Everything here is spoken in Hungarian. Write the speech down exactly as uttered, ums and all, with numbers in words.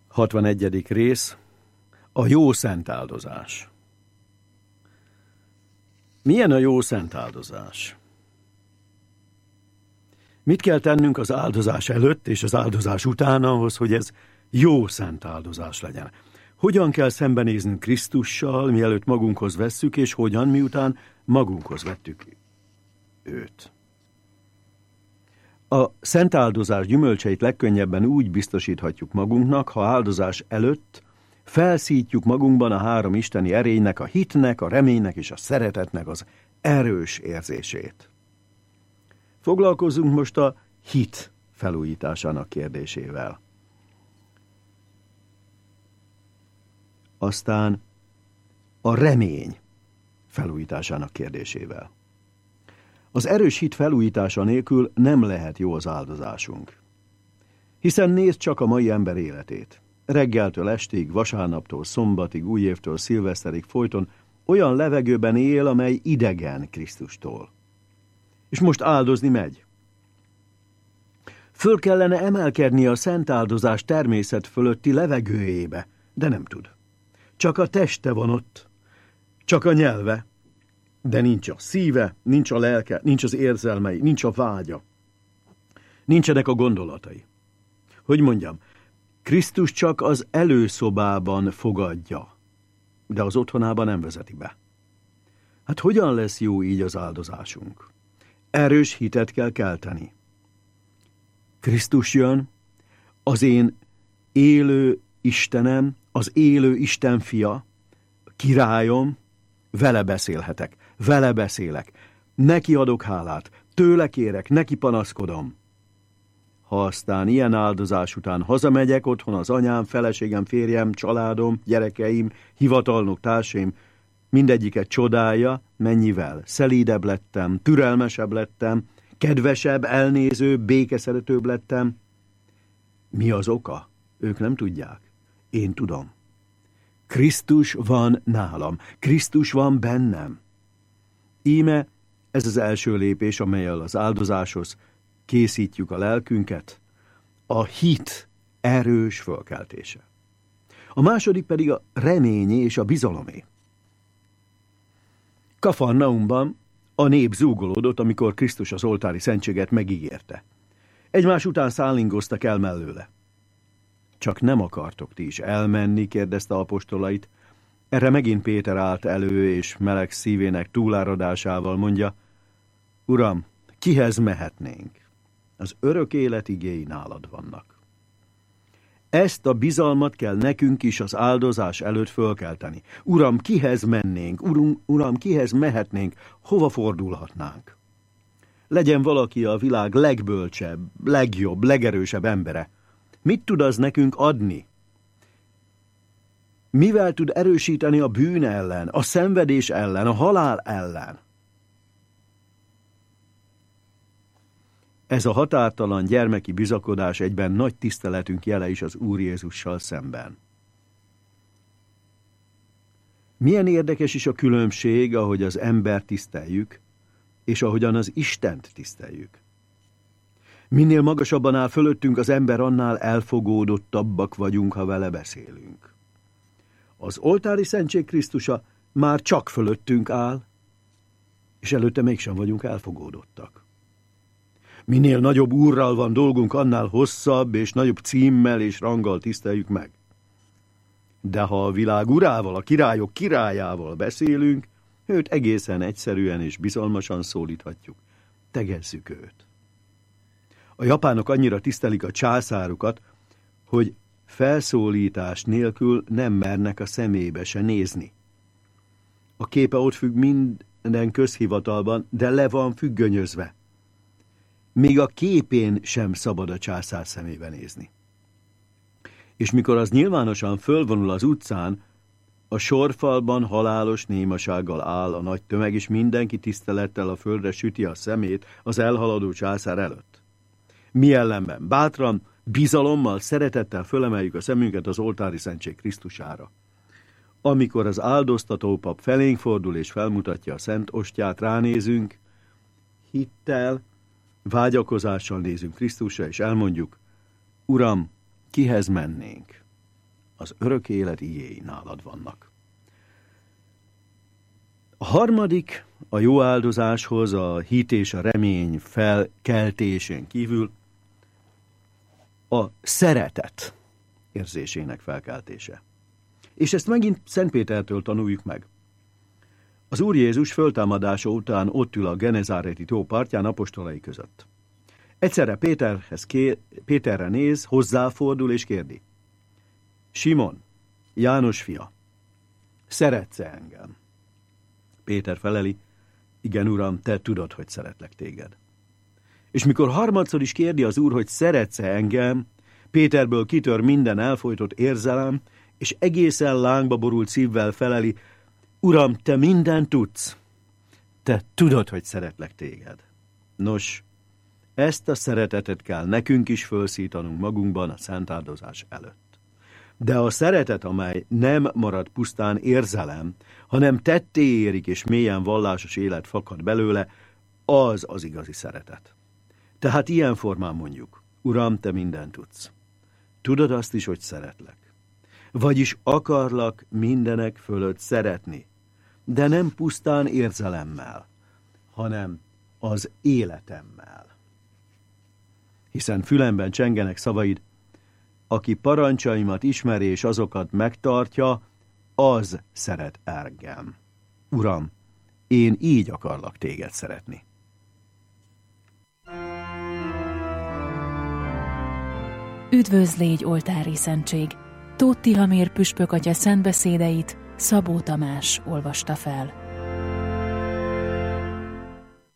hatvanegyedik rész. A jó szentáldozás. Milyen a jó szentáldozás? Mit kell tennünk az áldozás előtt és az áldozás után ahhoz, hogy ez jó szentáldozás legyen? Hogyan kell szembenéznünk Krisztussal, mielőtt magunkhoz vesszük, és hogyan, miután magunkhoz vettük őt? A szentáldozás gyümölcseit legkönnyebben úgy biztosíthatjuk magunknak, ha áldozás előtt felszítjuk magunkban a három isteni erénynek, a hitnek, a reménynek és a szeretetnek az erős érzését. Foglalkozzunk most a hit felújításának kérdésével. Aztán a remény felújításának kérdésével. Az erős hit felújítása nélkül nem lehet jó az áldozásunk. Hiszen nézd csak a mai ember életét. Reggeltől estig, vasárnaptól szombatig, újévtől szilveszterig folyton olyan levegőben él, amely idegen Krisztustól. És most áldozni megy. Föl kellene emelkedni a szent áldozás természet fölötti levegőjébe, de nem tud. Csak a teste van ott, csak a nyelve, de nincs a szíve, nincs a lelke, nincs az érzelmei, nincs a vágya. Nincsenek a gondolatai. Hogy mondjam, Krisztus csak az előszobában fogadja, de az otthonában nem vezeti be. Hát hogyan lesz jó így az áldozásunk? Erős hitet kell kelteni. Krisztus jön, az én élő Istenem, az élő Isten fia, királyom, vele beszélhetek, vele beszélek, neki adok hálát, tőle kérek, neki panaszkodom. Ha aztán ilyen áldozás után hazamegyek, otthon az anyám, feleségem, férjem, családom, gyerekeim, hivatalnok, társaim, mindegyiket csodálja, mennyivel szelídebb lettem, türelmesebb lettem, kedvesebb, elnézőbb, békeszeretőbb lettem. Mi az oka? Ők nem tudják. Én tudom. Krisztus van nálam, Krisztus van bennem. Íme ez az első lépés, amellyel az áldozáshoz készítjük a lelkünket, a hit erős fölkeltése. A második pedig a reményé és a bizalomé. Kafarnaumban a nép zúgolódott, amikor Krisztus az oltári szentséget megígérte. Egymás után szállingoztak el mellőle. Csak nem akartok ti is elmenni, kérdezte apostolait. Erre megint Péter állt elő, és meleg szívének túláradásával mondja, Uram, kihez mehetnénk? Az örök élet igéi nálad vannak. Ezt a bizalmat kell nekünk is az áldozás előtt fölkelteni. Uram, kihez mennénk? Uram, uram, kihez mehetnénk? Hova fordulhatnánk? Legyen valaki a világ legbölcsebb, legjobb, legerősebb embere. Mit tud az nekünk adni? Mivel tud erősíteni a bűn ellen, a szenvedés ellen, a halál ellen? Ez a határtalan gyermeki bizakodás egyben nagy tiszteletünk jele is az Úr Jézussal szemben. Milyen érdekes is a különbség, ahogy az embert tiszteljük, és ahogyan az Istent tiszteljük. Minél magasabban áll fölöttünk az ember, annál elfogódottabbak vagyunk, ha vele beszélünk. Az oltári szentség Krisztusa már csak fölöttünk áll, és előtte mégsem vagyunk elfogódottak. Minél nagyobb úrral van dolgunk, annál hosszabb és nagyobb címmel és ranggal tiszteljük meg. De ha a világ urával, a királyok királyával beszélünk, őt egészen egyszerűen és bizalmasan szólíthatjuk. Tegezzük őt. A japánok annyira tisztelik a császárukat, hogy felszólítás nélkül nem mernek a szemébe se nézni. A képe ott függ minden közhivatalban, de le van függönyözve. Még a képén sem szabad a császár szemébe nézni. És mikor az nyilvánosan fölvonul az utcán, a sorfalban halálos némasággal áll a nagy tömeg, és mindenki tisztelettel a földre süti a szemét az elhaladó császár előtt. Mi ellenben bátran, bizalommal, szeretettel fölemeljük a szemünket az oltári szentség Krisztusára. Amikor az áldoztató pap felénk fordul és felmutatja a szent ostját, ránézünk, hittel, vágyakozással nézünk Krisztusra, és elmondjuk, Uram, kihez mennénk? az örök élet igéi nálad vannak. A harmadik, a jó áldozáshoz, a hit és a remény felkeltésén kívül a szeretet érzésének felkeltése. És ezt megint Szent Pétertől tanuljuk meg. Az Úr Jézus föltámadása után ott ül a Genezáreti tó partján apostolai között. Egyszerre Péterhez kér, Péterre néz, hozzáfordul és kérdi. Simon, János fia, szeretsz-e engem? Péter feleli, igen, Uram, te tudod, hogy szeretlek téged. És mikor harmadszor is kérdi az Úr, hogy szeretsz-e engem, Péterből kitör minden elfojtott érzelem, és egészen lángba borult szívvel feleli, Uram, te mindent tudsz, te tudod, hogy szeretlek téged. Nos, ezt a szeretetet kell nekünk is fölszítanunk magunkban a szentáldozás előtt. De a szeretet, amely nem marad pusztán érzelem, hanem tetté érik és mélyen vallásos élet fakad belőle, az az igazi szeretet. Tehát ilyen formán mondjuk, Uram, te mindent tudsz. Tudod azt is, hogy szeretlek. Vagyis akarlak mindenek fölött szeretni, de nem pusztán érzelemmel, hanem az életemmel. Hiszen fülemben csengenek szavaid, aki parancsaimat ismeri és azokat megtartja, az szeret engem. Uram, én így akarlak téged szeretni. Üdvözl légy, oltári szentség! Tóth Tihamér püspök atya szentbeszédeit Szabó Tamás olvasta fel.